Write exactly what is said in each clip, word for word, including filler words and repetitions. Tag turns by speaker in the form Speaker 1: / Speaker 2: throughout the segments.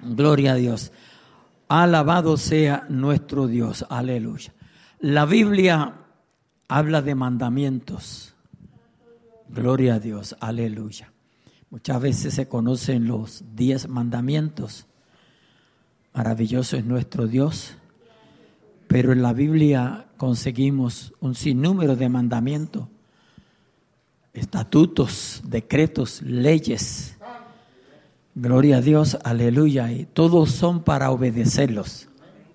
Speaker 1: Gloria a Dios. Alabado sea nuestro Dios. Aleluya. La Biblia habla de mandamientos. Gloria a Dios. Aleluya. Muchas veces se conocen los diez mandamientos. Maravilloso es nuestro Dios. Pero en la Biblia conseguimos un sinnúmero de mandamientos, estatutos, decretos, leyes. Gloria a Dios, aleluya. Y todos son para obedecerlos.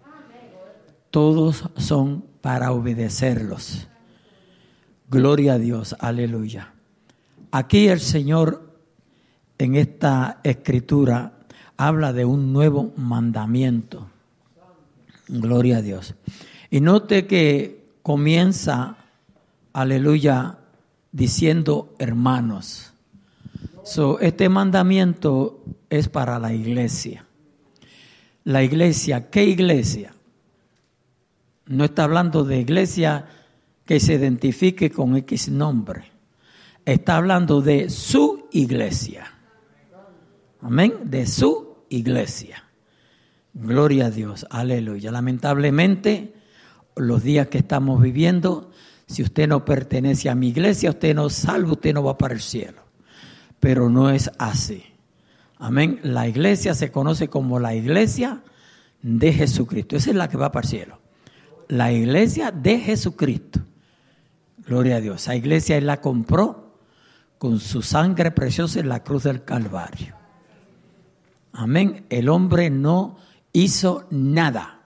Speaker 1: Todos son para obedecerlos. Gloria a Dios, aleluya. Aquí el Señor en esta escritura habla de un nuevo mandamiento. Gloria a Dios. Y note que comienza, aleluya, diciendo hermanos. So, este mandamiento es para la iglesia. La iglesia, ¿qué iglesia? No está hablando de iglesia que se identifique con X nombre. Está hablando de su iglesia. Amén, de su iglesia. Gloria a Dios, aleluya. Lamentablemente, los días que estamos viviendo, si usted no pertenece a mi iglesia, usted no es salvo, usted no va para el cielo. Pero no es así. Amén. La iglesia se conoce como la iglesia de Jesucristo. Esa es la que va para el cielo. La iglesia de Jesucristo. Gloria a Dios. Esa iglesia Él la compró con su sangre preciosa en la cruz del Calvario. Amén. El hombre no hizo nada,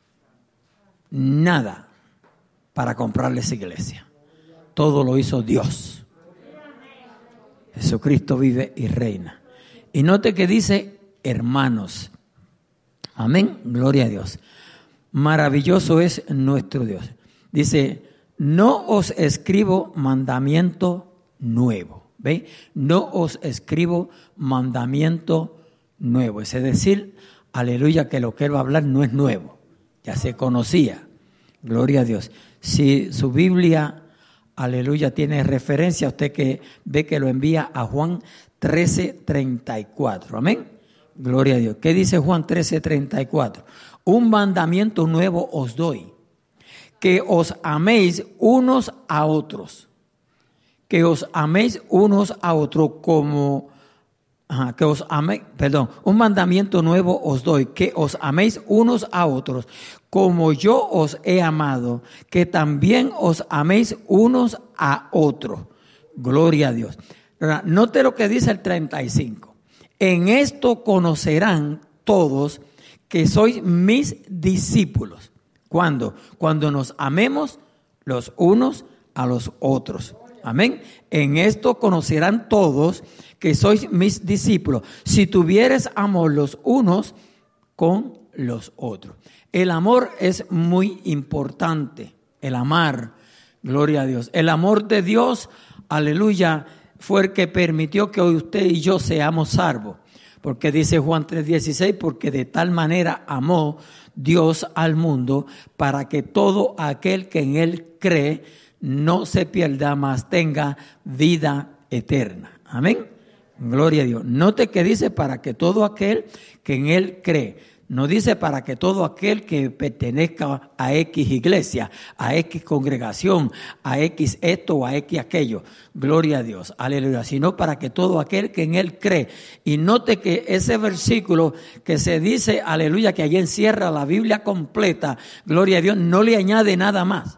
Speaker 1: nada para comprarle esa iglesia. Todo lo hizo Dios. Jesucristo vive y reina. Y note que dice hermanos. Amén. Gloria a Dios. Maravilloso es nuestro Dios. Dice, no os escribo mandamiento nuevo. ¿Ve? No os escribo mandamiento nuevo. Es decir, aleluya, que lo que él va a hablar no es nuevo. Ya se conocía. Gloria a Dios. Si su Biblia, aleluya, tiene referencia, usted que ve que lo envía a Juan trece, treinta y cuatro. Amén. Gloria a Dios. ¿Qué dice Juan trece, treinta y cuatro? Un mandamiento nuevo os doy, que os améis unos a otros. Que os améis unos a otros como... Ajá, que os améis, perdón, un mandamiento nuevo os doy, que os améis unos a otros, como yo os he amado, que también os améis unos a otros. Gloria a Dios. Note lo que dice el treinta y cinco. En esto conocerán todos que sois mis discípulos. ¿Cuándo? Cuando nos amemos los unos a los otros. Amén. En esto conocerán todos que sois mis discípulos, si tuvieres amor los unos con los otros. El amor es muy importante, el amar, gloria a Dios. El amor de Dios, aleluya, fue el que permitió que hoy usted y yo seamos salvos. Porque dice Juan tres dieciséis, porque de tal manera amó Dios al mundo para que todo aquel que en él cree no se pierda, mas tenga vida eterna. Amén. Gloria a Dios. Note que dice para que todo aquel que en él cree. No dice para que todo aquel que pertenezca a X iglesia, a X congregación, a X esto o a X aquello. Gloria a Dios. Aleluya. Sino para que todo aquel que en él cree. Y note que ese versículo que se dice, aleluya, que allí encierra la Biblia completa, gloria a Dios, no le añade nada más.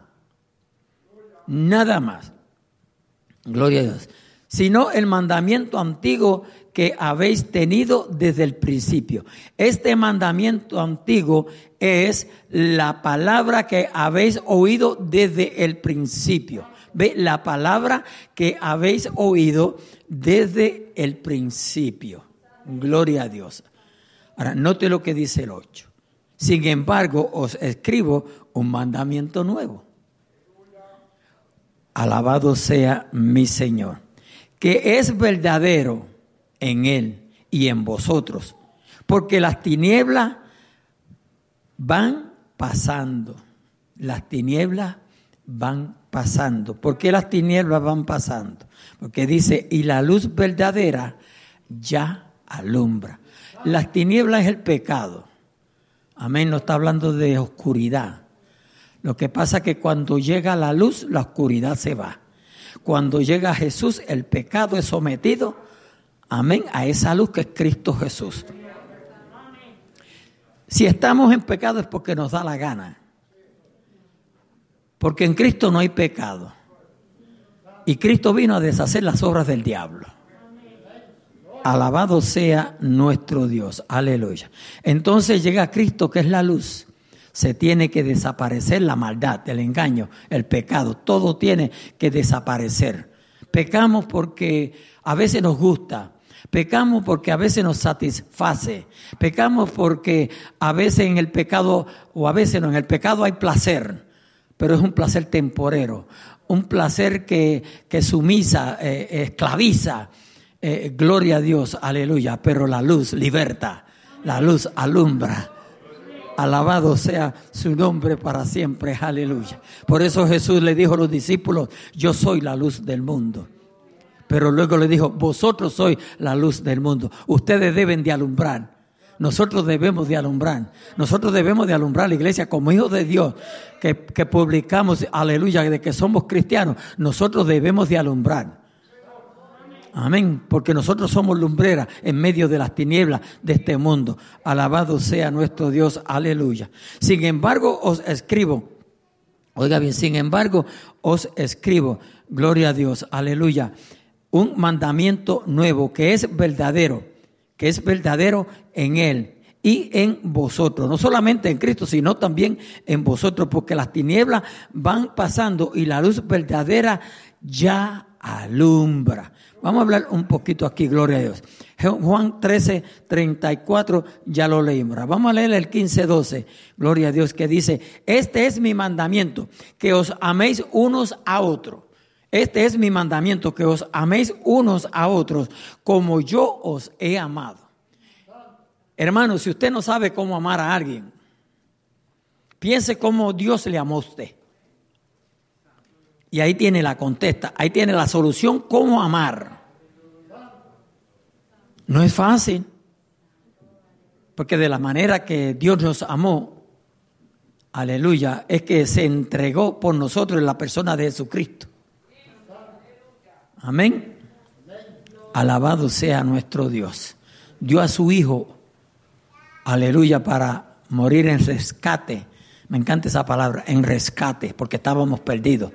Speaker 1: Nada más. Gloria a Dios. Sino el mandamiento antiguo que habéis tenido desde el principio. Este mandamiento antiguo es la palabra que habéis oído desde el principio. Ve, la palabra que habéis oído desde el principio. Gloria a Dios. Ahora, note lo que dice el ocho. Sin embargo, os escribo un mandamiento nuevo. Alabado sea mi Señor, que es verdadero en Él y en vosotros, porque las tinieblas van pasando, las tinieblas van pasando. ¿Por qué las tinieblas van pasando? Porque dice, y la luz verdadera ya alumbra. Las tinieblas es el pecado. Amén, no está hablando de oscuridad. Lo que pasa es que cuando llega la luz, la oscuridad se va. Cuando llega Jesús, el pecado es sometido, amén, a esa luz que es Cristo Jesús. Si estamos en pecado es porque nos da la gana. Porque en Cristo no hay pecado. Y Cristo vino a deshacer las obras del diablo. Alabado sea nuestro Dios. Aleluya. Entonces llega Cristo, que es la luz. Se tiene que desaparecer la maldad, el engaño, el pecado. Todo tiene que desaparecer. Pecamos porque a veces nos gusta. Pecamos porque a veces nos satisface. Pecamos porque a veces en el pecado, o a veces no, en el pecado hay placer. Pero es un placer temporero. Un placer que, que sumisa, eh, esclaviza. Eh, gloria a Dios, aleluya. Pero la luz liberta. La luz alumbra. Alabado sea su nombre para siempre, aleluya. Por eso Jesús le dijo a los discípulos, yo soy la luz del mundo. Pero luego le dijo, vosotros sois la luz del mundo. Ustedes deben de alumbrar. Nosotros debemos de alumbrar. Nosotros debemos de alumbrar la iglesia como hijos de Dios que, que publicamos, aleluya, de que somos cristianos. Nosotros debemos de alumbrar. Amén, porque nosotros somos lumbreras en medio de las tinieblas de este mundo. Alabado sea nuestro Dios, aleluya. Sin embargo, os escribo, oiga bien, sin embargo, os escribo, gloria a Dios, aleluya, un mandamiento nuevo que es verdadero, que es verdadero en Él y en vosotros. No solamente en Cristo, sino también en vosotros, porque las tinieblas van pasando y la luz verdadera ya alumbra. Vamos a hablar un poquito aquí, gloria a Dios. Juan trece, treinta y cuatro, ya lo leímos. Vamos a leer el quince, doce, gloria a Dios, que dice, este es mi mandamiento, que os améis unos a otros. Este es mi mandamiento, que os améis unos a otros, como yo os he amado. Hermano, si usted no sabe cómo amar a alguien, piense cómo Dios le amó a usted. Y ahí tiene la contesta, ahí tiene la solución, cómo amar. No es fácil, porque de la manera que Dios nos amó, aleluya, es que se entregó por nosotros en la persona de Jesucristo. Amén. Alabado sea nuestro Dios. Dio a su Hijo, aleluya, para morir en rescate. Me encanta esa palabra, en rescate, porque estábamos perdidos.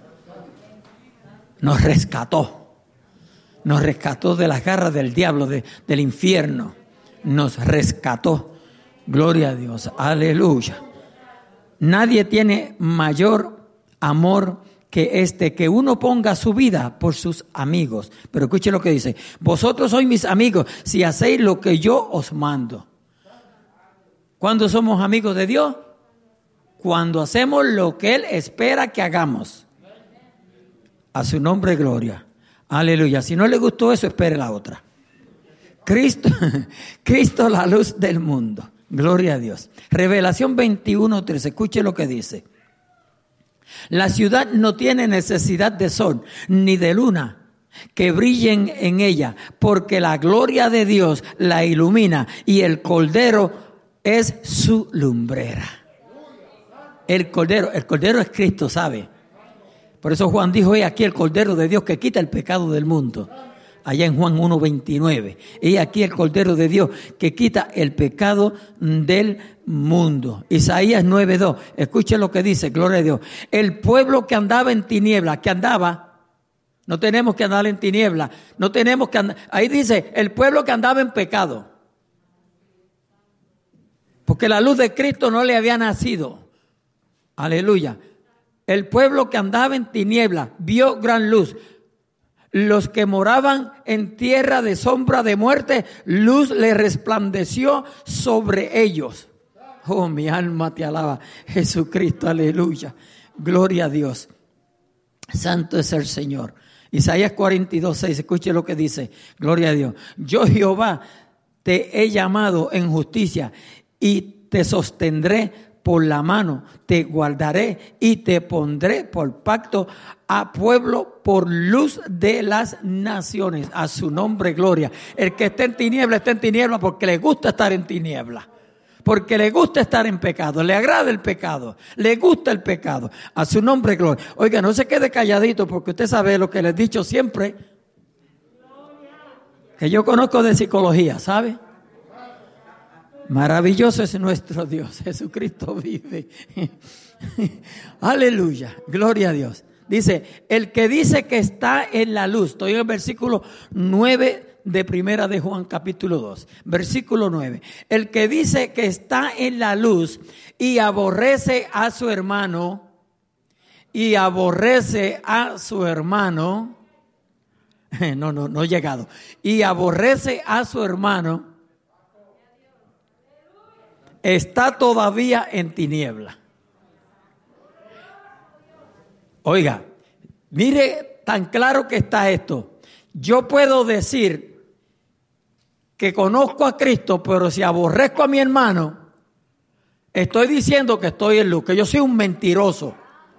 Speaker 1: Nos rescató. Nos rescató de las garras del diablo, de, del infierno. Nos rescató. Gloria a Dios. Aleluya. Nadie tiene mayor amor que este, que uno ponga su vida por sus amigos. Pero escuche lo que dice. Vosotros sois mis amigos si hacéis lo que yo os mando. ¿Cuándo somos amigos de Dios? Cuando hacemos lo que Él espera que hagamos. A su nombre, gloria. Aleluya. Si no le gustó eso, espere la otra. Cristo, Cristo la luz del mundo. Gloria a Dios. Revelación veintiuno, tres. Escuche lo que dice. La ciudad no tiene necesidad de sol ni de luna que brillen en ella, porque la gloria de Dios la ilumina y el Cordero es su lumbrera. El Cordero, el Cordero es Cristo, ¿sabe? Por eso Juan dijo, he aquí el Cordero de Dios que quita el pecado del mundo. Allá en Juan uno, veintinueve. He aquí el Cordero de Dios que quita el pecado del mundo. Isaías nueve, dos. Escuche lo que dice, gloria a Dios. El pueblo que andaba en tinieblas, que andaba, no tenemos que andar en tinieblas, no tenemos que andar, ahí dice, el pueblo que andaba en pecado. Porque la luz de Cristo no le había nacido. Aleluya. El pueblo que andaba en tinieblas vio gran luz. Los que moraban en tierra de sombra de muerte, luz le resplandeció sobre ellos. Oh, mi alma te alaba, Jesucristo, aleluya. Gloria a Dios. Santo es el Señor. Isaías cuarenta y dos, seis, escuche lo que dice. Gloria a Dios. Yo, Jehová, te he llamado en justicia y te sostendré por la mano, te guardaré y te pondré por pacto a pueblo por luz de las naciones. A su nombre, gloria. El que esté en tiniebla, está en tiniebla porque le gusta estar en tiniebla. Porque le gusta estar en pecado, le agrada el pecado, le gusta el pecado. A su nombre, gloria. Oiga, no se quede calladito porque usted sabe lo que les he dicho siempre, que yo conozco de psicología, ¿sabe? Maravilloso es nuestro Dios, Jesucristo vive. Aleluya, gloria a Dios. Dice, el que dice que está en la luz, estoy en el versículo nueve de Primera de Juan capítulo dos, versículo nueve. El que dice que está en la luz y aborrece a su hermano, y aborrece a su hermano, no, no, no he llegado, y aborrece a su hermano, está todavía en tiniebla. Oiga, mire tan claro que está esto. Yo puedo decir que conozco a Cristo, pero si aborrezco a mi hermano, estoy diciendo que estoy en luz, que yo soy un mentiroso.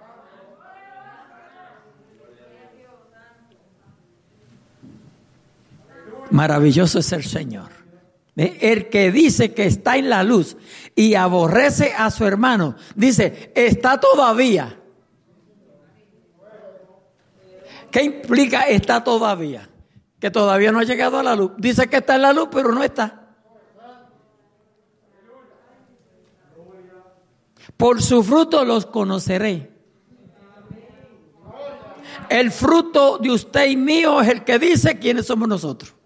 Speaker 1: Maravilloso es el Señor. El que dice que está en la luz y aborrece a su hermano, dice, está todavía. ¿Qué implica está todavía? Que todavía no ha llegado a la luz. Dice que está en la luz, pero no está. Por su fruto los conoceré. El fruto de usted y mío es el que dice quiénes somos nosotros.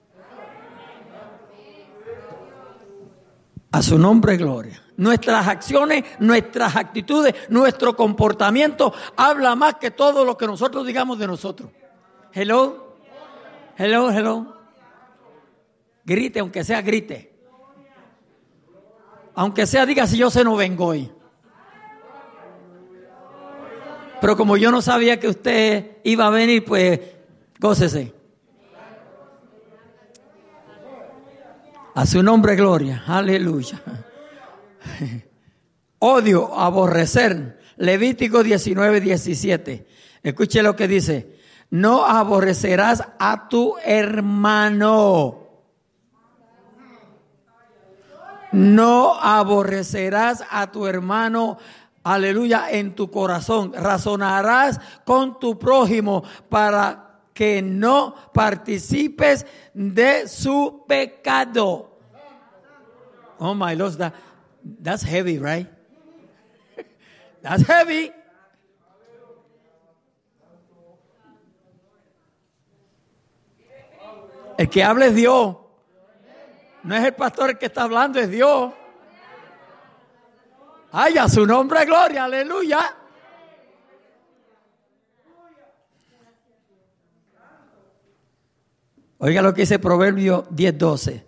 Speaker 1: A su nombre, gloria. Nuestras acciones, nuestras actitudes, nuestro comportamiento habla más que todo lo que nosotros digamos de nosotros. Hello, hello, hello. Grite, aunque sea grite. Aunque sea diga si yo se no vengo hoy. Pero como yo no sabía que usted iba a venir, pues gócese. A su nombre, gloria. Aleluya. Odio, aborrecer. Levítico diecinueve, diecisiete. Escuche lo que dice. No aborrecerás a tu hermano. No aborrecerás a tu hermano. Aleluya, en tu corazón. Razonarás con tu prójimo para que no participes de su pecado. Oh my Lord, that, that's heavy, right? That's heavy. El que habla es Dios. No es el pastor el que está hablando, es Dios. Ay, a su nombre, gloria, aleluya. Oiga lo que dice Proverbio diez, doce.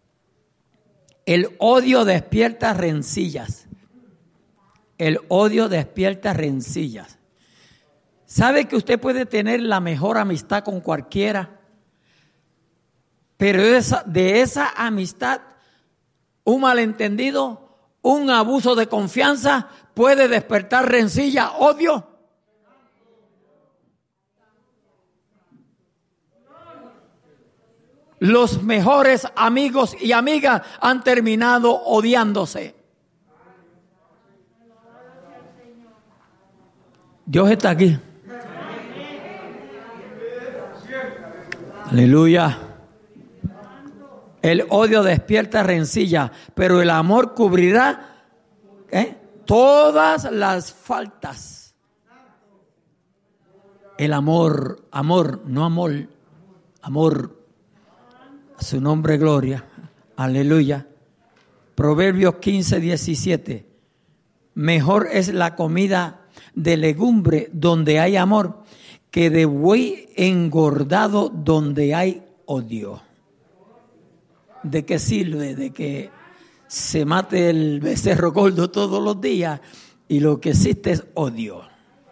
Speaker 1: El odio despierta rencillas. El odio despierta rencillas. ¿Sabe que usted puede tener la mejor amistad con cualquiera? Pero de esa, de esa amistad, un malentendido, un abuso de confianza puede despertar rencilla, odio. Los mejores amigos y amigas han terminado odiándose. Dios está aquí. Aleluya. El odio despierta rencilla, pero el amor cubrirá ¿eh? todas las faltas. El amor, amor, no amor, amor. A su nombre, gloria. Aleluya. Proverbios quince, diecisiete. Mejor es la comida de legumbre donde hay amor que de buey engordado donde hay odio. ¿De qué sirve? De que se mate el becerro gordo todos los días y lo que existe es odio.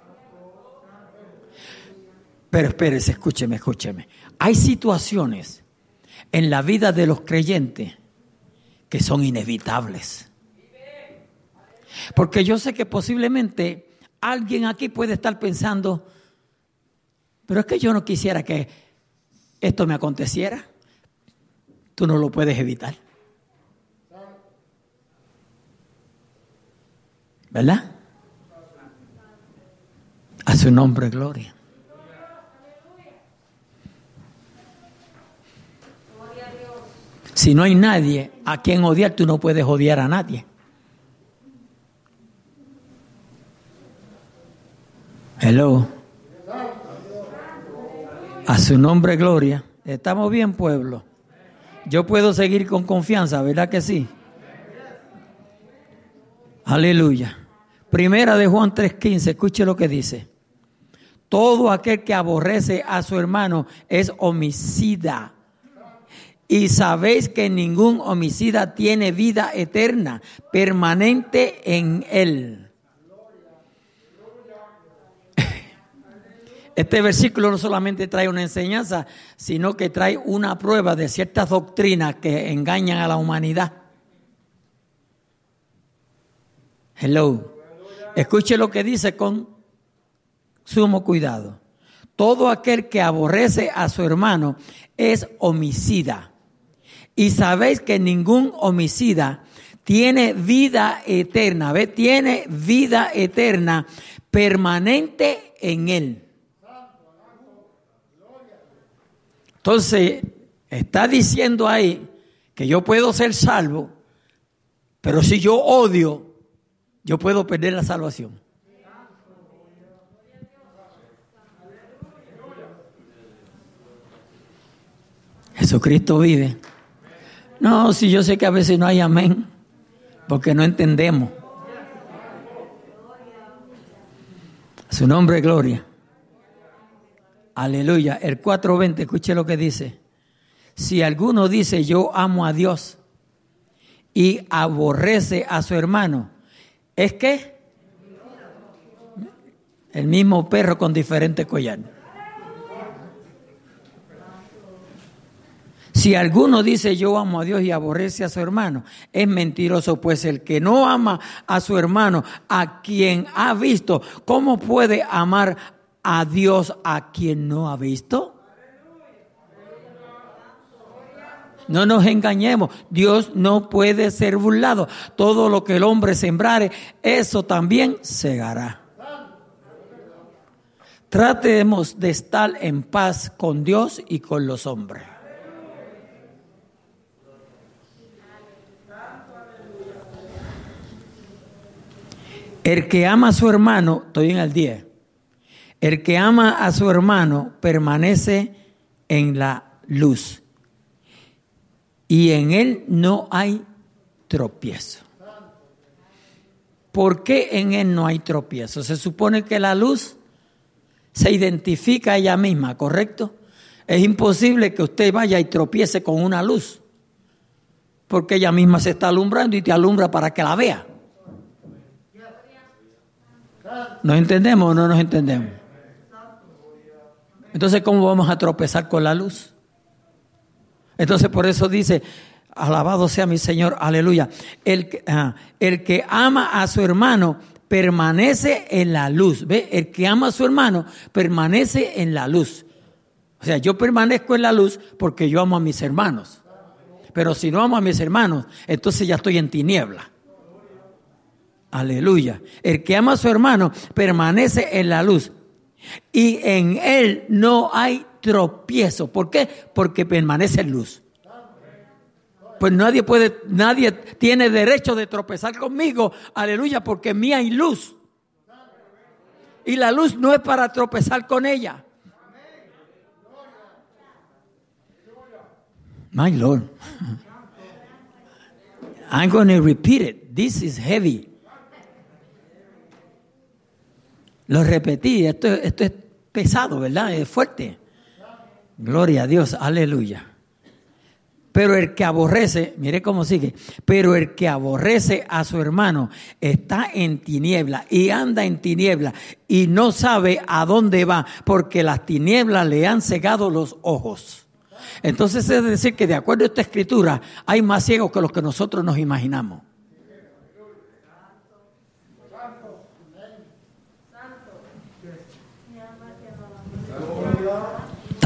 Speaker 1: Pero espérese, escúcheme, escúcheme. Hay situaciones en la vida de los creyentes que son inevitables. Porque yo sé que posiblemente alguien aquí puede estar pensando, pero es que yo no quisiera que esto me aconteciera. Tú no lo puedes evitar. ¿Verdad? A su nombre, gloria. Si no hay nadie a quien odiar, tú no puedes odiar a nadie. Hello. A su nombre, gloria. ¿Estamos bien, pueblo? Yo puedo seguir con confianza, ¿verdad que sí? Aleluya. Primera de Juan tres quince, escuche lo que dice. Todo aquel que aborrece a su hermano es homicida. Y sabéis que ningún homicida tiene vida eterna, permanente en él. Este versículo no solamente trae una enseñanza, sino que trae una prueba de ciertas doctrinas que engañan a la humanidad. Hello. Escuche lo que dice con sumo cuidado. Todo aquel que aborrece a su hermano es homicida. Y sabéis que ningún homicida tiene vida eterna. ¿Ve? Tiene vida eterna permanente en él. Entonces, está diciendo ahí que yo puedo ser salvo, pero si yo odio, yo puedo perder la salvación. Jesucristo vive. No, si yo sé que a veces no hay amén, porque no entendemos. A su nombre, gloria. Aleluya. El cuatro veinte, escuche lo que dice. Si alguno dice yo amo a Dios y aborrece a su hermano, ¿es qué? El mismo perro con diferente collar. Si alguno dice yo amo a Dios y aborrece a su hermano, es mentiroso, pues el que no ama a su hermano, a quien ha visto, ¿cómo puede amar a Dios a quien no ha visto? No nos engañemos, Dios no puede ser burlado. Todo lo que el hombre sembrare, eso también segará. Tratemos de estar en paz con Dios y con los hombres. El que ama a su hermano, estoy en el diez, el que ama a su hermano permanece en la luz y en él no hay tropiezo. ¿Por qué en él no hay tropiezo? Se supone que la luz se identifica a ella misma, ¿correcto? Es imposible que usted vaya y tropiece con una luz, porque ella misma se está alumbrando y te alumbra para que la vea. ¿Nos entendemos o no nos entendemos? Entonces, ¿cómo vamos a tropezar con la luz? Entonces, por eso dice, alabado sea mi Señor, aleluya. El que, ah, el que ama a su hermano permanece en la luz. ¿Ve? El que ama a su hermano permanece en la luz. O sea, yo permanezco en la luz porque yo amo a mis hermanos. Pero si no amo a mis hermanos, entonces ya estoy en tiniebla. Aleluya. El que ama a su hermano permanece en la luz y en él no hay tropiezo. ¿Por qué? Porque permanece en luz. Pues nadie puede, nadie tiene derecho de tropezar conmigo. Aleluya, porque en mí hay luz. Y la luz no es para tropezar con ella. My Lord. I'm going to repeat it. This is heavy. Lo repetí, esto, esto es pesado, ¿verdad? Es fuerte. Gloria a Dios, aleluya. Pero el que aborrece, mire cómo sigue, pero el que aborrece a su hermano está en tiniebla y anda en tiniebla y no sabe a dónde va porque las tinieblas le han cegado los ojos. Entonces es decir que de acuerdo a esta escritura hay más ciegos que los que nosotros nos imaginamos.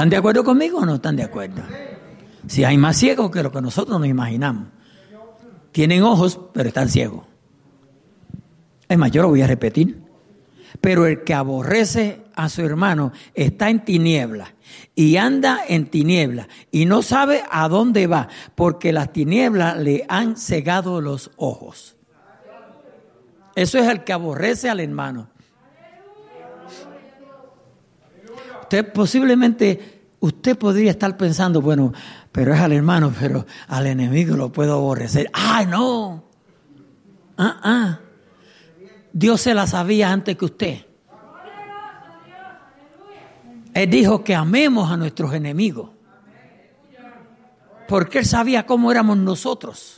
Speaker 1: ¿Están de acuerdo conmigo o no están de acuerdo? Si hay más ciegos que lo que nosotros nos imaginamos. Tienen ojos, pero están ciegos. Es más, yo lo voy a repetir. Pero el que aborrece a su hermano está en tinieblas y anda en tinieblas y no sabe a dónde va, porque las tinieblas le han cegado los ojos. Eso es el que aborrece al hermano. Usted posiblemente, usted podría estar pensando, bueno, pero es al hermano, pero al enemigo lo puedo aborrecer. ¡Ah, no! ¡Ah, ah! Dios se la sabía antes que usted. Él dijo que amemos a nuestros enemigos. Porque Él sabía cómo éramos nosotros.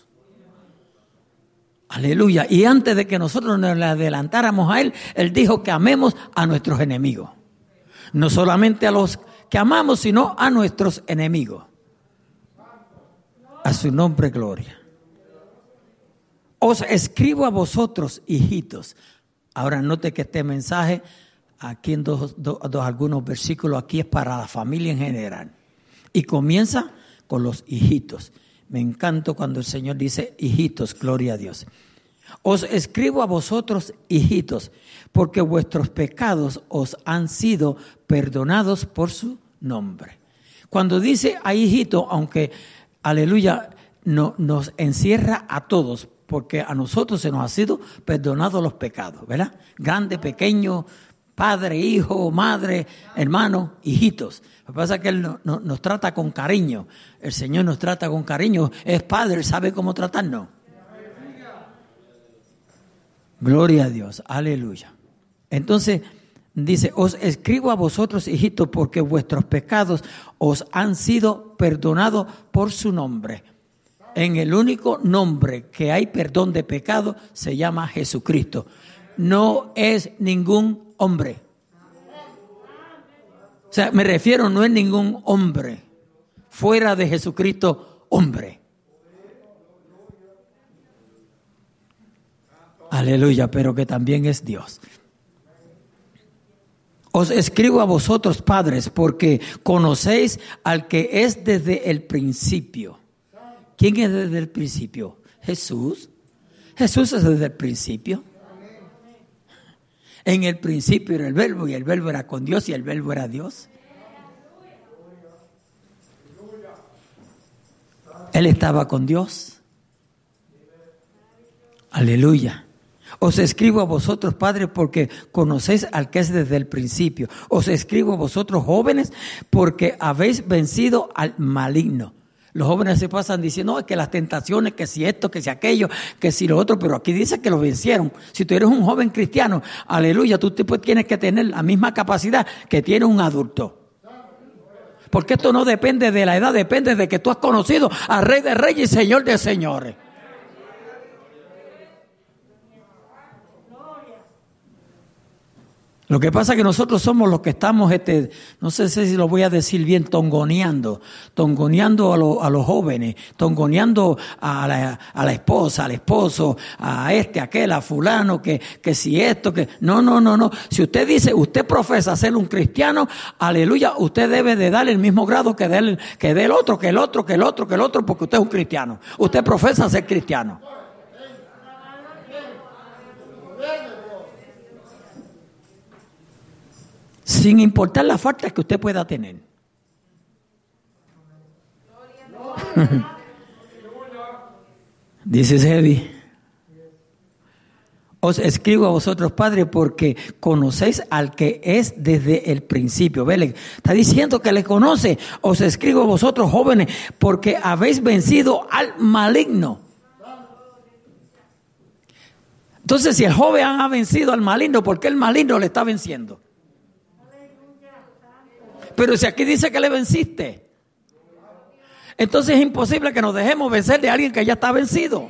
Speaker 1: Aleluya. Y antes de que nosotros nos le adelantáramos a Él, Él dijo que amemos a nuestros enemigos. No solamente a los que amamos, sino a nuestros enemigos. A su nombre, gloria. Os escribo a vosotros, hijitos. Ahora note que este mensaje, aquí en dos, dos, dos algunos versículos, aquí es para la familia en general. Y comienza con los hijitos. Me encanta cuando el Señor dice hijitos, gloria a Dios. Os escribo a vosotros, hijitos, porque vuestros pecados os han sido perdonados por su nombre. Cuando dice a hijito, aunque, aleluya, no, nos encierra a todos, porque a nosotros se nos ha sido perdonados los pecados, ¿verdad? Grande, pequeño, padre, hijo, madre, hermano, hijitos. Lo que pasa es que Él no, no, nos trata con cariño. El Señor nos trata con cariño. Es Padre, Él sabe cómo tratarnos. Gloria a Dios, aleluya. Entonces dice, os escribo a vosotros, hijitos, porque vuestros pecados os han sido perdonados por su nombre. En el único nombre que hay perdón de pecado se llama Jesucristo. No es ningún hombre. O sea, me refiero, no es ningún hombre. Fuera de Jesucristo, hombre. Aleluya, pero que también es Dios. Os escribo a vosotros, padres, porque conocéis al que es desde el principio. ¿Quién es desde el principio? Jesús. Jesús es desde el principio. En el principio era el verbo y el verbo era con Dios y el verbo era Dios. Él estaba con Dios. Aleluya. Os escribo a vosotros, padres, porque conocéis al que es desde el principio. Os escribo a vosotros, jóvenes, porque habéis vencido al maligno. Los jóvenes se pasan diciendo, no, es que las tentaciones, que si esto, que si aquello, que si lo otro, pero aquí dice que lo vencieron. Si tú eres un joven cristiano, aleluya, tú pues tienes que tener la misma capacidad que tiene un adulto. Porque esto no depende de la edad, depende de que tú has conocido al Rey de Reyes y Señor de Señores. Lo que pasa es que nosotros somos los que estamos, este, no sé si lo voy a decir bien, tongoneando, tongoneando a, lo, a los jóvenes, tongoneando a la, a la esposa, al esposo, a este, a aquel, a fulano, que, que si esto, que... No, no, no, no. Si usted dice, usted profesa ser un cristiano, aleluya, usted debe de darle el mismo grado que del, que del otro, que el otro, que el otro, que el otro, porque usted es un cristiano. Usted profesa ser cristiano. Sin importar las faltas que usted pueda tener. Dice Sebi. Os escribo a vosotros, padres, porque conocéis al que es desde el principio. ¿Ve? Está diciendo que le conoce. Os escribo a vosotros, jóvenes, porque habéis vencido al maligno. Entonces, si el joven ha vencido al maligno, ¿por qué el maligno le está venciendo? Pero si aquí dice que le venciste, entonces es imposible que nos dejemos vencer de alguien que ya está vencido.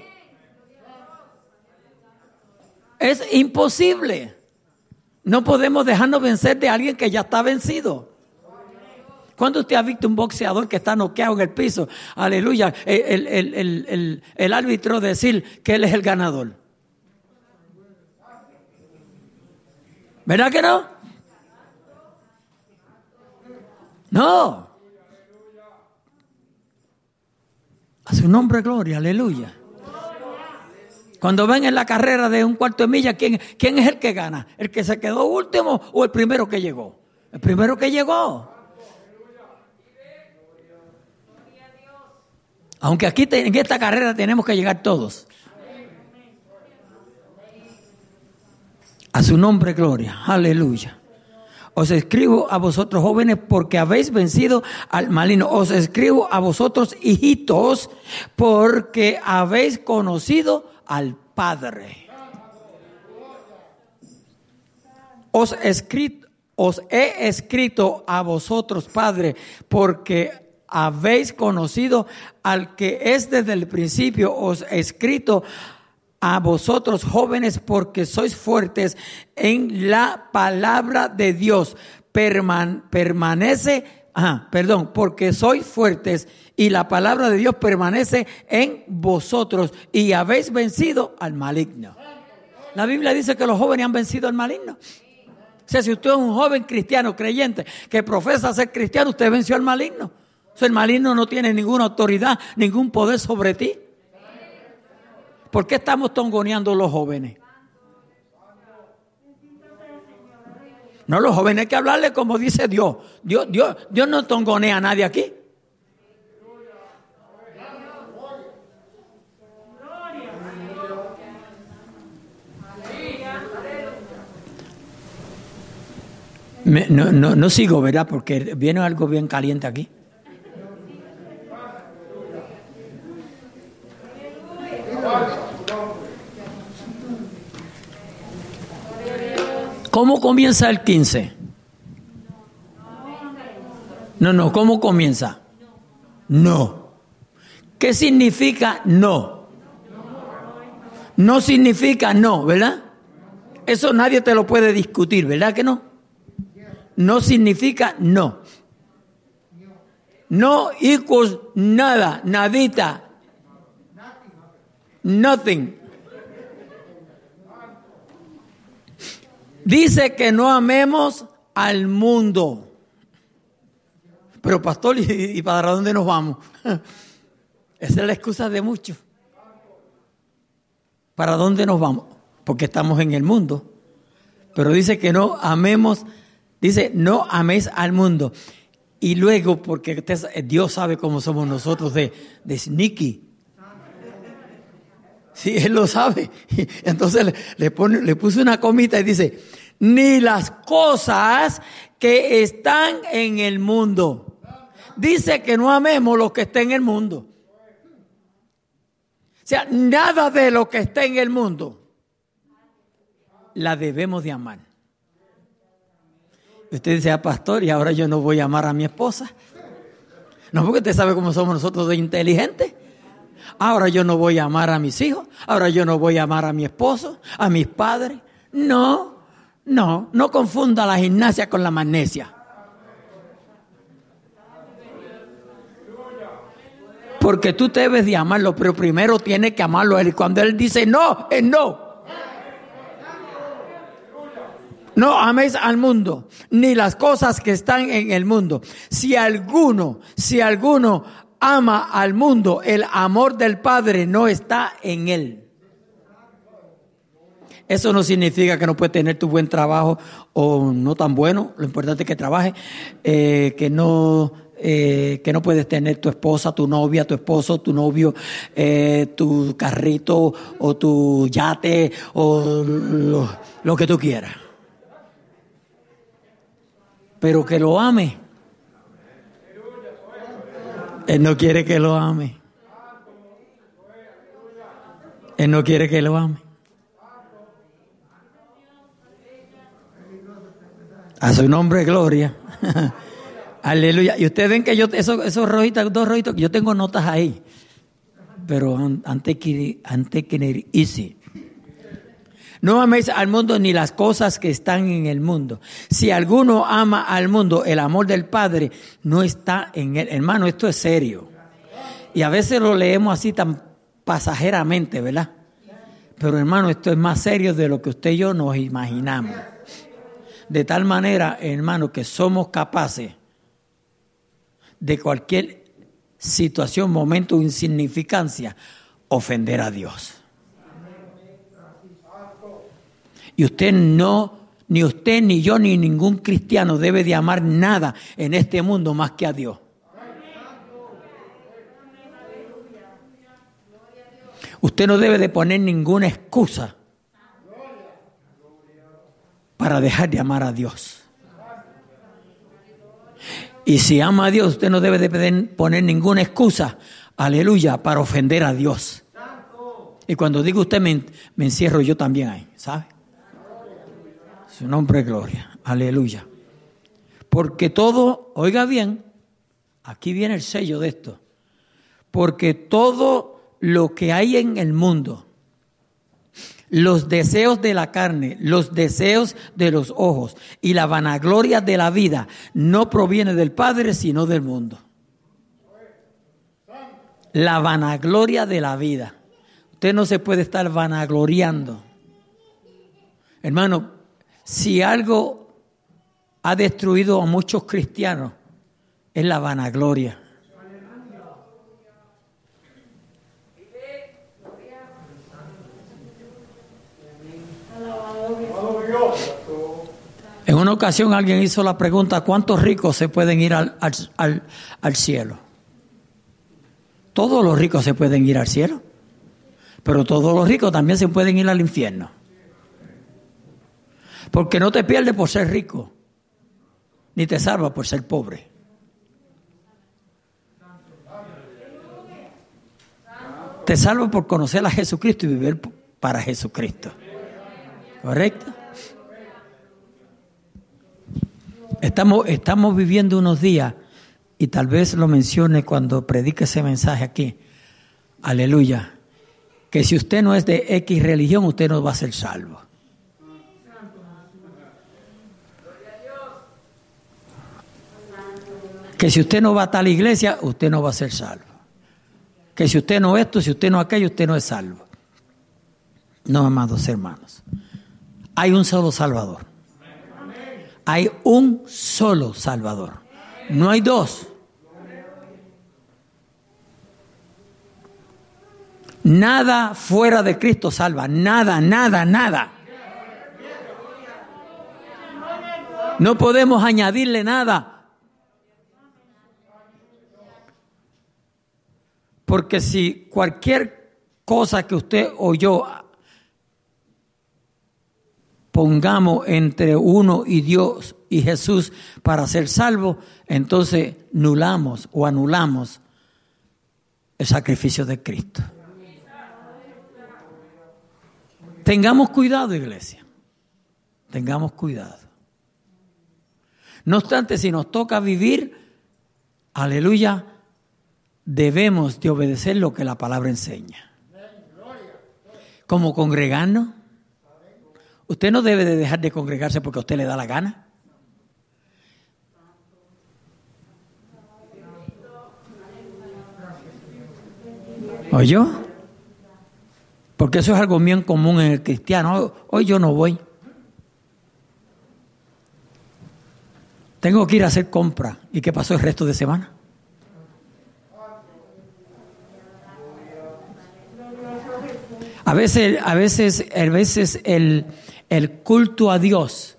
Speaker 1: Es imposible. No podemos dejarnos vencer de alguien que ya está vencido. ¿Cuándo usted ha visto un boxeador que está noqueado en el piso? Aleluya. El, el, el, el, el árbitro decir que él es el ganador. ¿Verdad que no? No. A su nombre, gloria, aleluya. Cuando ven en la carrera de un cuarto de milla, ¿quién, ¿quién es el que gana? ¿El que se quedó último o el primero que llegó? El primero que llegó. Aunque aquí te, en esta carrera tenemos que llegar todos. A su nombre, gloria, aleluya. Os escribo a vosotros jóvenes porque habéis vencido al maligno. Os escribo a vosotros hijitos porque habéis conocido al Padre. Os, escrito, os he escrito a vosotros, Padre, porque habéis conocido al que es desde el principio. Os he escrito a vosotros jóvenes porque sois fuertes en la palabra de Dios. Perman, permanece, ajá, perdón, porque sois fuertes y la palabra de Dios permanece en vosotros y habéis vencido al maligno. La Biblia dice que los jóvenes han vencido al maligno. O sea, si usted es un joven cristiano creyente que profesa ser cristiano, usted venció al maligno. O sea, el maligno no tiene ninguna autoridad, ningún poder sobre ti. ¿Por qué estamos tongoneando los jóvenes? No, los jóvenes hay que hablarle como dice Dios. Dios, Dios, Dios no tongonea a nadie aquí. Me, no, no, no sigo, ¿verdad? Porque viene algo bien caliente aquí. ¿Cómo comienza el quince? No, no, ¿cómo comienza? No. ¿Qué significa no? No significa no, ¿verdad? Eso nadie te lo puede discutir, ¿verdad que no? No significa no. No equals nada, nadita. Nothing. Dice que no amemos al mundo. Pero pastor, ¿y, y para dónde nos vamos? Esa es la excusa de muchos. ¿Para dónde nos vamos? Porque estamos en el mundo. Pero dice que no amemos, dice no améis al mundo. Y luego, porque Dios sabe cómo somos nosotros de, de sneaky. Sí, Él lo sabe. Entonces le, le, pone, le puso una comita y dice, ni las cosas que están en el mundo. Dice que no amemos lo que está en el mundo. O sea, nada de lo que está en el mundo la debemos de amar. Usted dice, ah, pastor, y ahora yo no voy a amar a mi esposa. No, porque usted sabe cómo somos nosotros de inteligentes. Ahora yo no voy a amar a mis hijos. Ahora yo no voy a amar a mi esposo, a mis padres. No, no, no confunda la gimnasia con la magnesia. Porque tú debes de amarlo, pero primero tienes que amarlo a él. Cuando él dice no, es no. No améis al mundo, ni las cosas que están en el mundo. Si alguno, si alguno ama al mundo, el amor del Padre no está en él. Eso no significa que no puedes tener tu buen trabajo o no tan bueno. Lo importante es que trabajes, eh, que no, eh, que no puedes tener tu esposa, tu novia, tu esposo, tu novio, eh, tu carrito o tu yate o lo, lo que tú quieras. Pero que lo ame. Él no quiere que lo ame. Él no quiere que lo ame. A su nombre, gloria. Aleluya. Y ustedes ven que yo, esos, esos rojitos, dos rojitos, yo tengo notas ahí. Pero antes que, antes que easy. No améis al mundo ni las cosas que están en el mundo. Si alguno ama al mundo, el amor del Padre no está en él. Hermano, esto es serio. Y a veces lo leemos así tan pasajeramente, ¿verdad? Pero hermano, esto es más serio de lo que usted y yo nos imaginamos. De tal manera, hermano, que somos capaces de cualquier situación, momento o insignificancia, ofender a Dios. Y usted no, ni usted, ni yo, ni ningún cristiano debe de amar nada en este mundo más que a Dios. Usted no debe de poner ninguna excusa para dejar de amar a Dios. Y si ama a Dios, usted no debe de poner ninguna excusa, aleluya, para ofender a Dios. Y cuando digo usted, me, me encierro yo también ahí, ¿sabe? Su nombre es gloria, aleluya. Porque todo, oiga bien, aquí viene el sello de esto. Porque todo lo que hay en el mundo, los deseos de la carne, los deseos de los ojos y la vanagloria de la vida no proviene del Padre, sino del mundo. La vanagloria de la vida. Usted no se puede estar vanagloriando. Hermano, si algo ha destruido a muchos cristianos, es la vanagloria. En una ocasión alguien hizo la pregunta, ¿cuántos ricos se pueden ir al, al, al, al cielo? Todos los ricos se pueden ir al cielo, pero todos los ricos también se pueden ir al infierno. Porque no te pierdes por ser rico, ni te salvas por ser pobre. Te salvas por conocer a Jesucristo y vivir para Jesucristo. ¿Correcto? Estamos, estamos viviendo unos días, y tal vez lo mencione cuando predique ese mensaje aquí, aleluya, que si usted no es de X religión, usted no va a ser salvo. Que si usted no va a tal iglesia, usted no va a ser salvo. Que si usted no esto, si usted no aquello, usted no es salvo. No, amados hermanos. Hay un solo Salvador. Hay un solo Salvador. No hay dos. Nada fuera de Cristo salva. Nada, nada, nada. No podemos añadirle nada. Porque si cualquier cosa que usted o yo pongamos entre uno y Dios y Jesús para ser salvo, entonces nulamos o anulamos el sacrificio de Cristo. Tengamos cuidado, iglesia. Tengamos cuidado. No obstante, si nos toca vivir, aleluya, debemos de obedecer lo que la palabra enseña. Como congregarnos. Usted no debe de dejar de congregarse porque a usted le da la gana. ¿Oyó? Porque eso es algo bien común en el cristiano. Hoy yo no voy. Tengo que ir a hacer compra. ¿Y qué pasó el resto de semana? A veces, a veces, a veces el, el culto a Dios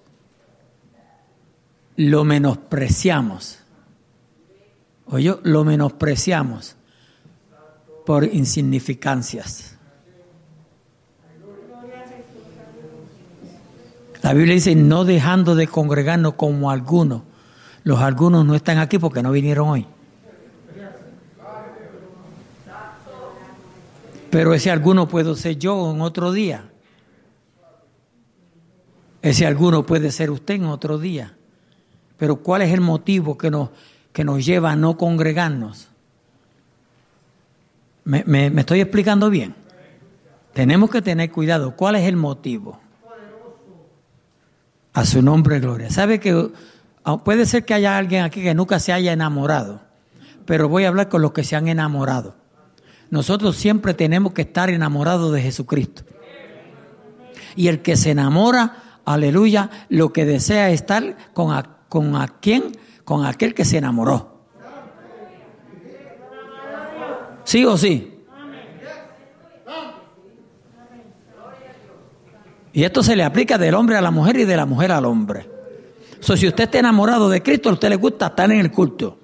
Speaker 1: lo menospreciamos. Oye, lo menospreciamos por insignificancias. La Biblia dice, no dejando de congregarnos como algunos. Los algunos no están aquí porque no vinieron hoy. Pero ese alguno puedo ser yo en otro día. Ese alguno puede ser usted en otro día. Pero ¿cuál es el motivo que nos, que nos lleva a no congregarnos? ¿Me, me, me estoy explicando bien? Tenemos que tener cuidado. ¿Cuál es el motivo? A su nombre, gloria. ¿Sabe que puede ser que haya alguien aquí que nunca se haya enamorado? Pero voy a hablar con los que se han enamorado. Nosotros siempre tenemos que estar enamorados de Jesucristo. Y el que se enamora, aleluya, lo que desea es estar con, a, con a quien, con aquel que se enamoró. ¿Sí o sí? Y esto se le aplica del hombre a la mujer y de la mujer al hombre. So, si usted está enamorado de Cristo, a usted le gusta estar en el culto.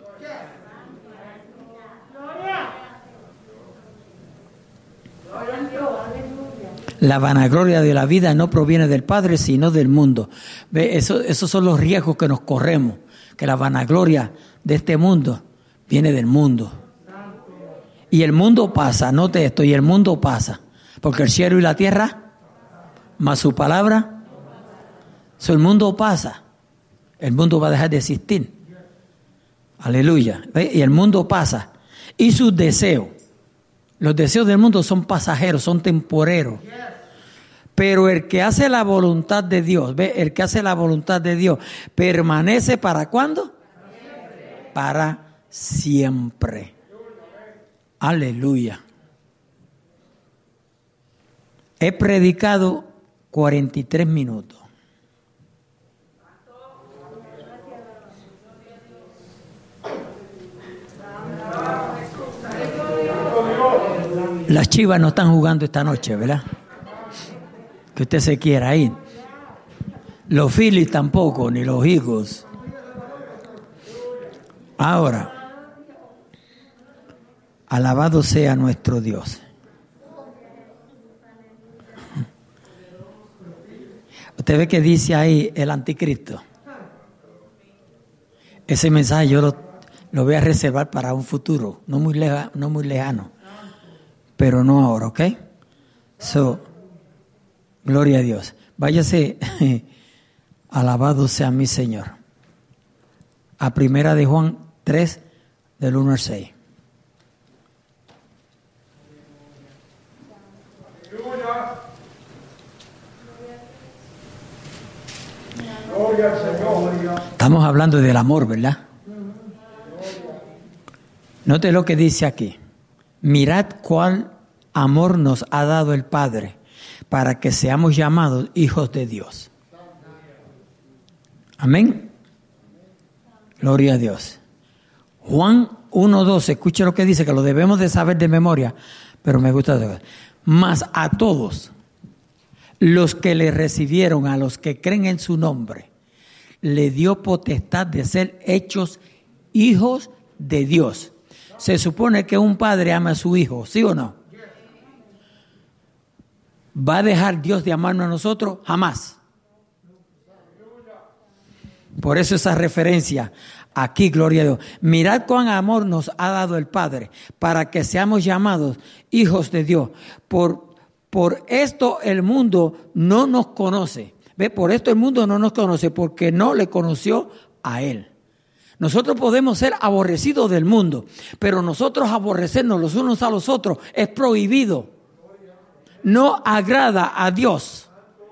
Speaker 1: La vanagloria de la vida no proviene del Padre, sino del mundo. ¿Ve? Eso, esos son los riesgos que nos corremos, que la vanagloria de este mundo viene del mundo. Y el mundo pasa, note esto, y el mundo pasa, porque el cielo y la tierra, más su palabra, so, el mundo pasa, el mundo va a dejar de existir. Aleluya. ¿Ve? Y el mundo pasa, y sus deseos. Los deseos del mundo son pasajeros, son temporeros. Pero el que hace la voluntad de Dios, ¿ve? El que hace la voluntad de Dios permanece ¿para cuándo? Para siempre. Aleluya. He predicado cuarenta y tres minutos. Las Chivas no están jugando esta noche, ¿verdad? Que usted se quiera ir. Los Phillies tampoco, ni los Eagles. Ahora, alabado sea nuestro Dios. Usted ve que dice ahí el anticristo. Ese mensaje yo lo, lo voy a reservar para un futuro, no muy, leja, no muy lejano. Pero no ahora, ¿ok? So, gloria a Dios. Váyase, alabado sea mi Señor. A primera de Juan tres, del uno al seis.
Speaker 2: Gloria al Señor.
Speaker 1: Estamos hablando del amor, ¿verdad? Note lo que dice aquí. Mirad cuál amor nos ha dado el Padre para que seamos llamados hijos de Dios. Amén. Gloria a Dios. Juan uno doce, escuche lo que dice, que lo debemos de saber de memoria, pero me gusta saber. Mas a todos los que le recibieron, a los que creen en su nombre, le dio potestad de ser hechos hijos de Dios. Se supone que un padre ama a su hijo, ¿sí o no? ¿Va a dejar Dios de amarnos a nosotros? Jamás. Por eso esa referencia aquí, gloria a Dios. Mirad cuán amor nos ha dado el Padre para que seamos llamados hijos de Dios. Por, por esto el mundo no nos conoce. ¿Ve? Por esto el mundo no nos conoce porque no le conoció a Él. Nosotros podemos ser aborrecidos del mundo, pero nosotros aborrecernos los unos a los otros es prohibido. No agrada a Dios.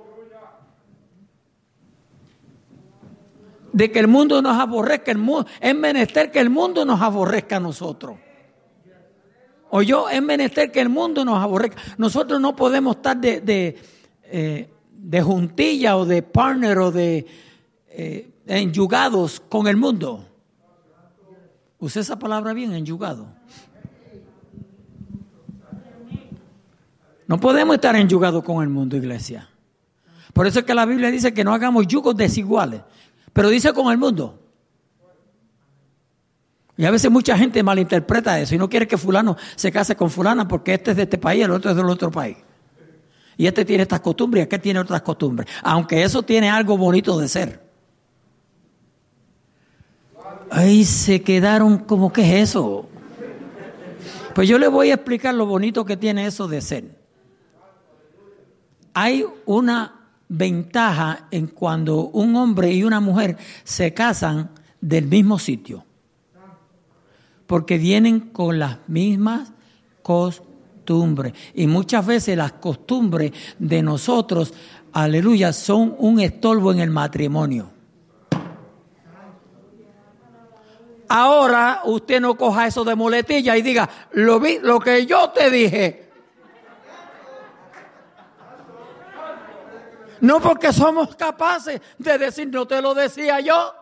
Speaker 1: De que el mundo nos aborrezca, el mundo, es menester que el mundo nos aborrezca a nosotros. O yo, es menester que el mundo nos aborrezca. Nosotros no podemos estar de, de, eh, de juntilla o de partner o de eh, enyugados con el mundo. Use esa palabra bien, enyugado. No podemos estar enyugados con el mundo, iglesia. Por eso es que la Biblia dice que no hagamos yugos desiguales. Pero dice con el mundo. Y a veces mucha gente malinterpreta eso y no quiere que fulano se case con fulana porque este es de este país, el otro es del otro país. Y este tiene estas costumbres y aquel tiene otras costumbres. Aunque eso tiene algo bonito de ser. Ahí se quedaron como, ¿qué es eso? Pues yo les voy a explicar lo bonito que tiene eso de ser. Hay una ventaja en cuando un hombre y una mujer se casan del mismo sitio. Porque vienen con las mismas costumbres. Y muchas veces las costumbres de nosotros, aleluya, son un estorbo en el matrimonio. Ahora usted no coja eso de muletilla y diga, lo vi, lo que yo te dije. No porque somos capaces de decir, no te lo decía yo.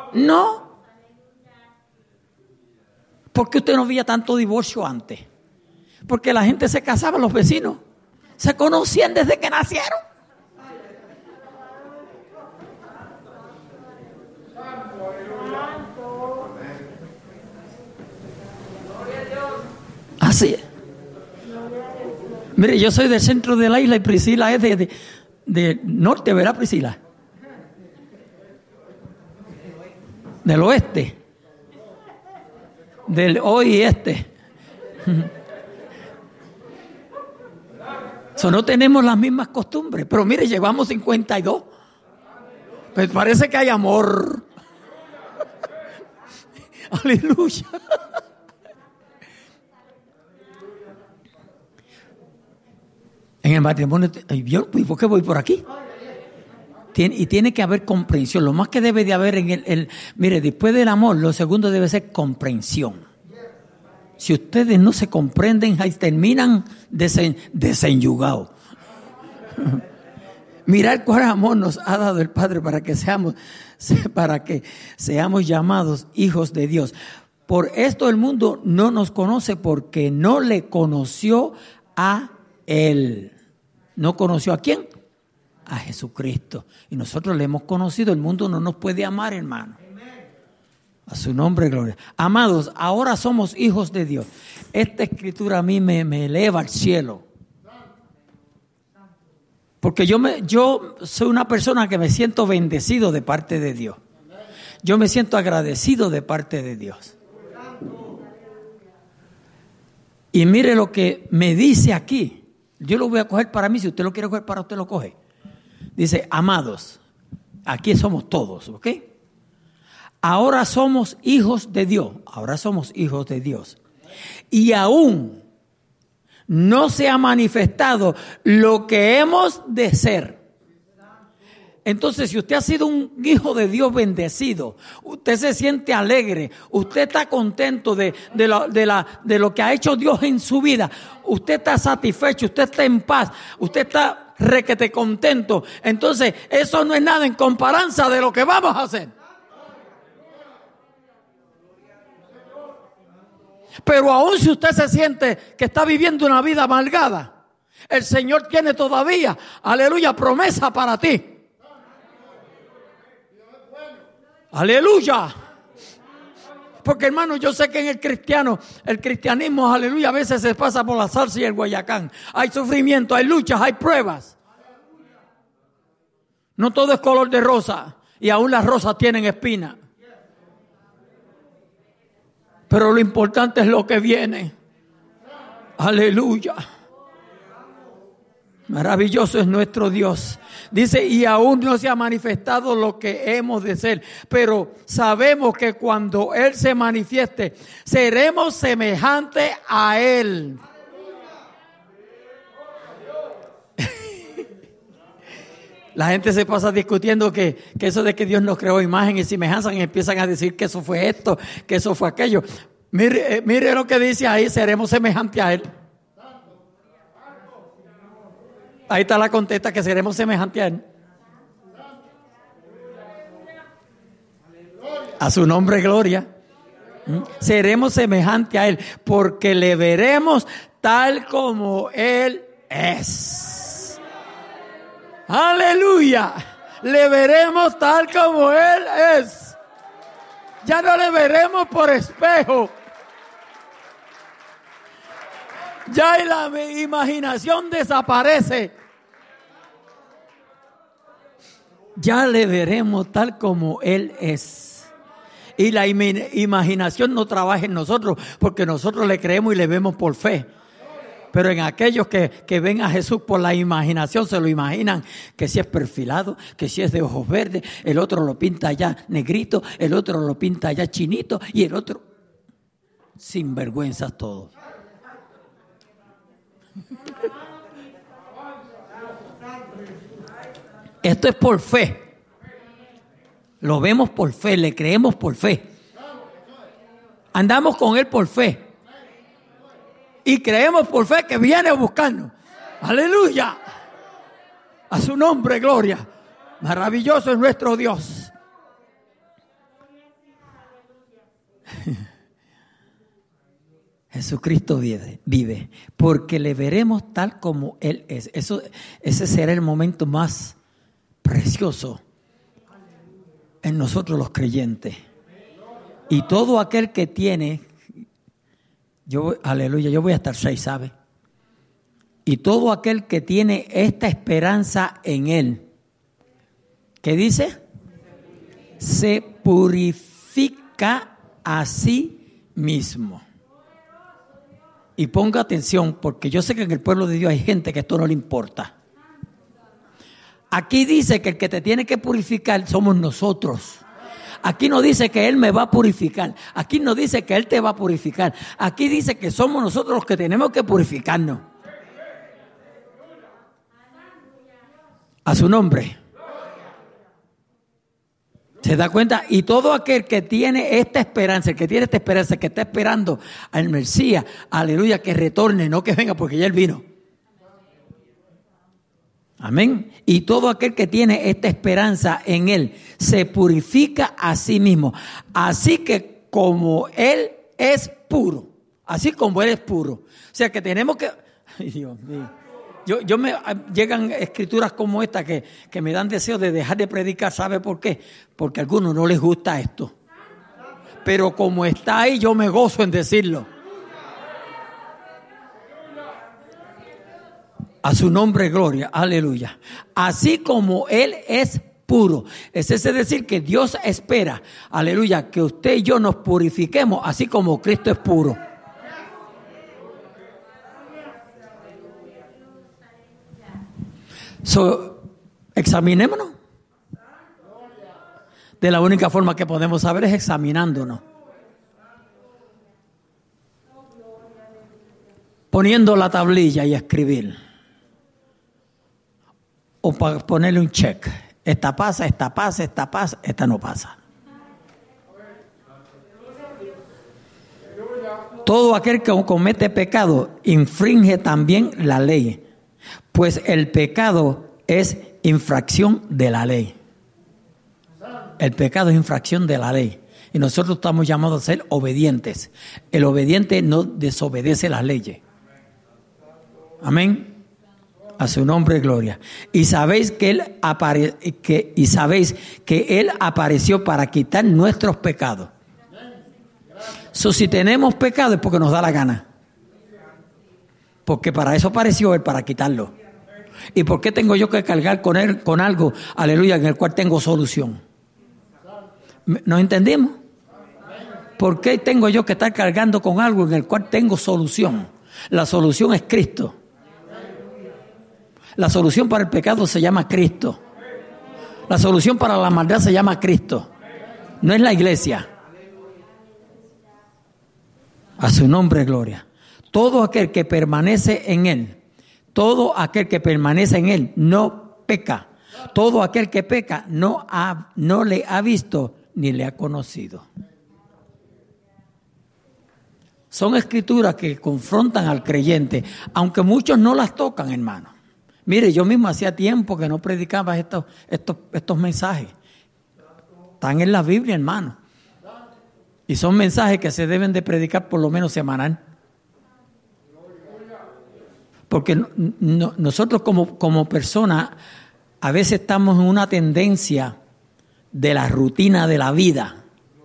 Speaker 1: No. ¿Por qué usted no veía tanto divorcio antes? Porque la gente se casaba, los vecinos se conocían desde que nacieron. Así es. Mire, yo soy del centro de la isla y Priscila es de, de, de norte, ¿verdad, Priscila? Del oeste. Del oeste. So, no tenemos las mismas costumbres. Pero mire, llevamos cincuenta y dos. Pues parece que hay amor. Aleluya. En el matrimonio, yo, ¿por qué voy por aquí? Tiene, y tiene que haber comprensión. Lo más que debe de haber en el, el... Mire, después del amor, lo segundo debe ser comprensión. Si ustedes no se comprenden, ahí terminan desen, desenyugados. Mirad cuál amor nos ha dado el Padre para que seamos, para que seamos llamados hijos de Dios. Por esto el mundo no nos conoce porque no le conoció a Él. ¿No conoció a quién? A Jesucristo. Y nosotros le hemos conocido. El mundo no nos puede amar, hermano. A su nombre, gloria. Amados, ahora somos hijos de Dios. Esta escritura a mí me, me eleva al cielo. Porque yo, me, yo soy una persona que me siento bendecido de parte de Dios. Yo me siento agradecido de parte de Dios. Y mire lo que me dice aquí. Yo lo voy a coger para mí. Si usted lo quiere coger para usted, lo coge. Dice, amados, aquí somos todos, ¿ok? Ahora somos hijos de Dios. Ahora somos hijos de Dios. Y aún no se ha manifestado lo que hemos de ser. Entonces, si usted ha sido un hijo de Dios bendecido, usted se siente alegre, usted está contento de, de, lo, de, la, de lo que ha hecho Dios en su vida, usted está satisfecho, usted está en paz, usted está requete contento, entonces eso no es nada en comparanza de lo que vamos a hacer. Pero aún si usted se siente que está viviendo una vida amargada, el Señor tiene todavía, aleluya, promesa para ti. Aleluya. Porque hermano, yo sé que en el cristiano, el cristianismo, aleluya, a veces se pasa por la salsa y el guayacán. Hay sufrimiento, hay luchas, hay pruebas. No todo es color de rosa. Y aún las rosas tienen espinas. Pero lo importante es lo que viene. Aleluya. Maravilloso es nuestro Dios. Dice, y aún no se ha manifestado lo que hemos de ser, pero sabemos que cuando Él se manifieste, seremos semejantes a Él. La gente se pasa discutiendo que, que eso de que Dios nos creó imagen y semejanza, y empiezan a decir que eso fue esto, que eso fue aquello. Mire, mire lo que dice ahí, seremos semejantes a Él. Ahí está la contesta, que seremos semejantes a Él. A su nombre, gloria. ¿Mm? Seremos semejantes a Él, porque le veremos tal como Él es. Aleluya. Le veremos tal como Él es. Ya no le veremos por espejo. Ya la imaginación desaparece. Ya le veremos tal como Él es. Y la im- imaginación no trabaja en nosotros, porque nosotros le creemos y le vemos por fe. Pero en aquellos que, que ven a Jesús por la imaginación, se lo imaginan que si es perfilado, que si es de ojos verdes, el otro lo pinta allá negrito, el otro lo pinta allá chinito y el otro sinvergüenzas todos. Esto es por fe. Lo vemos por fe, le creemos por fe. Andamos con Él por fe. Y creemos por fe que viene a buscarnos. Aleluya. A su nombre, gloria. Maravilloso es nuestro Dios. Jesucristo vive, vive, porque le veremos tal como Él es. Eso, ese será el momento más precioso en nosotros los creyentes. Y todo aquel que tiene, yo, aleluya, yo voy a estar seis, ¿sabe? Y todo aquel que tiene esta esperanza en Él, ¿qué dice? Se purifica a sí mismo. Y ponga atención, porque yo sé que en el pueblo de Dios hay gente que esto no le importa. Aquí dice que el que te tiene que purificar somos nosotros. Aquí no dice que Él me va a purificar. Aquí no dice que Él te va a purificar. Aquí dice que somos nosotros los que tenemos que purificarnos. A su nombre. ¿Se da cuenta? Y todo aquel que tiene esta esperanza, el que tiene esta esperanza, que está esperando al Mesías, aleluya, que retorne, no que venga, porque ya Él vino. Amén. Y todo aquel que tiene esta esperanza en Él se purifica a sí mismo. Así que como Él es puro, así como Él es puro. O sea que tenemos que... Ay, Dios mío. Yo, yo me llegan escrituras como esta que, que me dan deseo de dejar de predicar. ¿Sabe por qué? Porque a algunos no les gusta esto. Pero como está ahí, yo me gozo en decirlo. A su nombre, gloria, aleluya. Así como Él es puro. Es ese decir que Dios espera, aleluya, que usted y yo nos purifiquemos así como Cristo es puro. So, examinémonos. De la única forma que podemos saber es examinándonos. Poniendo la tablilla y escribir. O para ponerle un check. Esta pasa, esta pasa, esta pasa, esta no pasa. Todo aquel que comete pecado infringe también la ley. Pues el pecado es infracción de la ley. El pecado es infracción de la ley. Y nosotros estamos llamados a ser obedientes. El obediente no desobedece las leyes. Amén. A su nombre, gloria. Y sabéis que él apare- que, y sabéis que Él apareció para quitar nuestros pecados. So, si tenemos pecado es porque nos da la gana. Porque para eso apareció Él, para quitarlo. ¿Y por qué tengo yo que cargar con él, con algo, aleluya, en el cual tengo solución? ¿Nos entendimos? ¿Por qué tengo yo que estar cargando con algo en el cual tengo solución? La solución es Cristo. La solución para el pecado se llama Cristo. La solución para la maldad se llama Cristo. No es la iglesia. A su nombre, gloria. Todo aquel que permanece en Él, todo aquel que permanece en Él no peca. Todo aquel que peca no, ha, no le ha visto ni le ha conocido. Son escrituras que confrontan al creyente, aunque muchos no las tocan, hermano. Mire, yo mismo hacía tiempo que no predicaba estos, estos, estos mensajes. Están en la Biblia, hermano. Y son mensajes que se deben de predicar por lo menos semanal. Porque no, no, nosotros como, como personas a veces estamos en una tendencia de la rutina de la vida.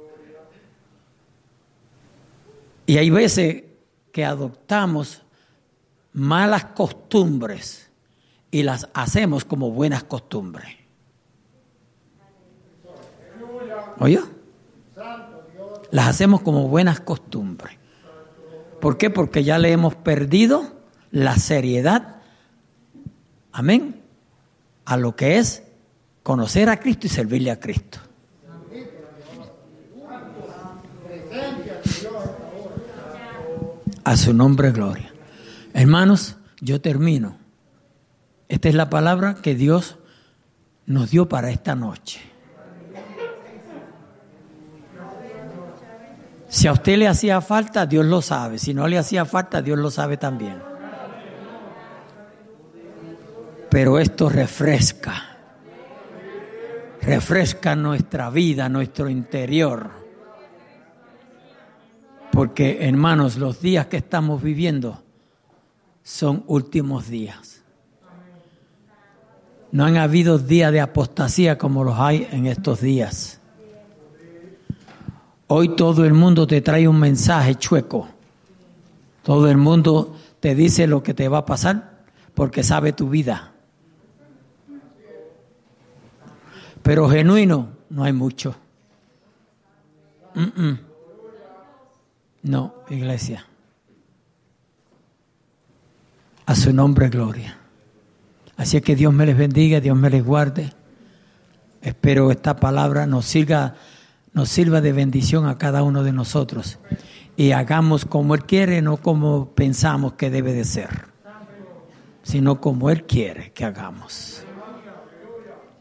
Speaker 1: Y hay veces que adoptamos malas costumbres y las hacemos como buenas costumbres. ¿Oye? Las hacemos como buenas costumbres. ¿Por qué? Porque ya le hemos perdido la seriedad, amén, a lo que es conocer a Cristo y servirle a Cristo. A su nombre, gloria. Hermanos, yo termino. Esta es la palabra que Dios nos dio para esta noche. Si a usted le hacía falta, Dios lo sabe. Si no le hacía falta, Dios lo sabe también. Pero esto refresca. Refresca nuestra vida, nuestro interior. Por Porque, hermanos, los días que estamos viviendo son últimos días. No han habido días de apostasía como los hay en estos días. Hoy todo el mundo te trae un mensaje chueco. Todo el mundo te dice lo que te va a pasar porque sabe tu vida. Pero genuino no hay mucho. Mm-mm. No, iglesia. A su nombre gloria. Así es que Dios me les bendiga, Dios me les guarde. Espero esta palabra nos sirva, nos sirva de bendición a cada uno de nosotros. Y hagamos como Él quiere, no como pensamos que debe de ser, sino como Él quiere que hagamos.